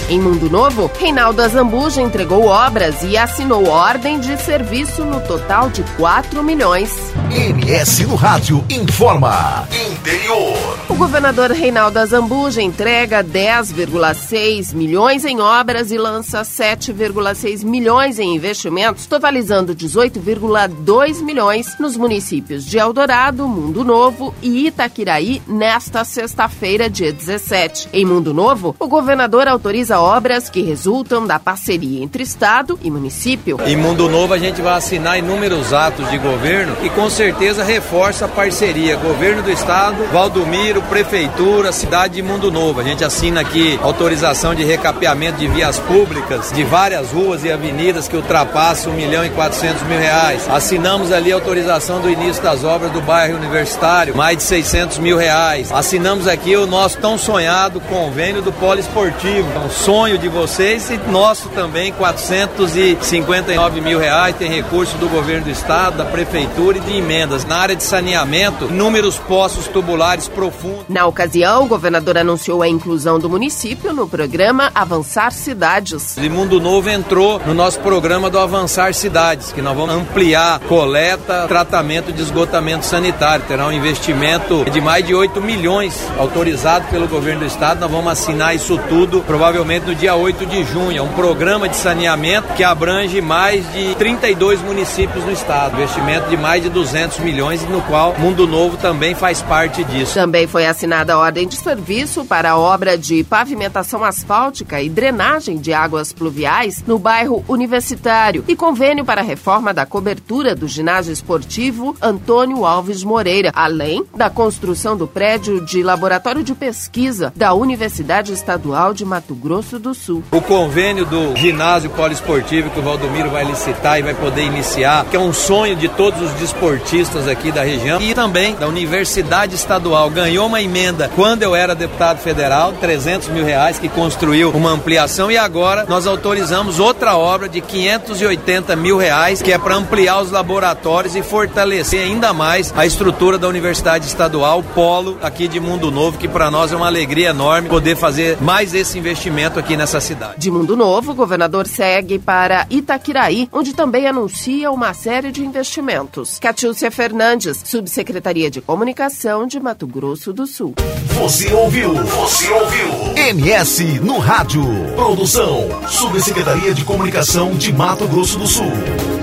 Em Mundo Novo, Reinaldo Azambuja entregou obras e assinou ordem de serviço no total de 4 milhões. MS no Rádio informa. Interior. O governador Reinaldo Azambuja entrega 10,6 milhões em obras e lança 7,6 milhões em investimentos, totalizando 18,2 milhões nos municípios de Eldorado, Mundo Novo e Itaquiraí nesta sexta-feira, dia 17. Em Mundo Novo, o governador autoriza obras que resultam da parceria entre Estado e município. Em Mundo Novo, a gente vai assinar inúmeros atos de governo que com certeza reforça a parceria governo do Estado, Valdomiro, Prefeitura, cidade de Mundo Novo. A gente assina aqui autorização de recapeamento de vias públicas de várias ruas e avenidas que ultrapassam R$1.400.000. Assinamos ali a autorização do início das obras do bairro Universitário, mais de R$600.000. Assinamos aqui o nosso tão sonhado convênio do poliesportivo. É um sonho de vocês e nosso também, R$459.000. Tem recurso do governo do Estado, da Prefeitura e de emendas. Na área de saneamento, inúmeros poços tubulares profundos. Na ocasião, o governador anunciou a inclusão do município no programa Avançar Cidades. E Mundo Novo entrou no nosso programa do Avançar Cidades, que nós vamos ampliar coleta, tratamento de esgotamento sanitário. Terá um investimento de mais de 8 milhões autorizado pelo governo do Estado. Nós vamos assinar isso tudo provavelmente no dia 8 de junho. É um programa de saneamento que abrange mais de 32 municípios no Estado. Investimento de mais de 200 milhões, no qual Mundo Novo também faz parte disso. Também foi assinada a ordem de serviço para a obra de pavimentação asfáltica e drenagem de águas pluviais no bairro Universitário e convênio para a reforma da cobertura do ginásio esportivo Antônio Alves Moreira, além da construção do prédio de laboratório de pesquisa da Universidade Estadual de Mato Grosso do Sul. O convênio do ginásio poliesportivo que o Valdomiro vai licitar e vai poder iniciar, que é um sonho de todos os desportistas aqui da região, e também da Universidade Estadual. Ganhou uma emenda quando eu era deputado federal, R$300.000, que construiu uma ampliação, e agora nós autorizamos outra obra de R$580.000, que é para ampliar os laboratórios e fortalecer ainda mais a estrutura da Universidade Estadual, polo aqui de Mundo Novo, que para nós é uma alegria enorme poder fazer mais esse investimento aqui nessa cidade. De Mundo Novo, o governador segue para Itaquiraí, onde também anuncia uma série de investimentos. Catiúcia Fernandes, Subsecretaria de Comunicação de Mato Grosso do Sul. Você ouviu MS no Rádio. Produção, Subsecretaria de Comunicação de Mato Grosso do Sul.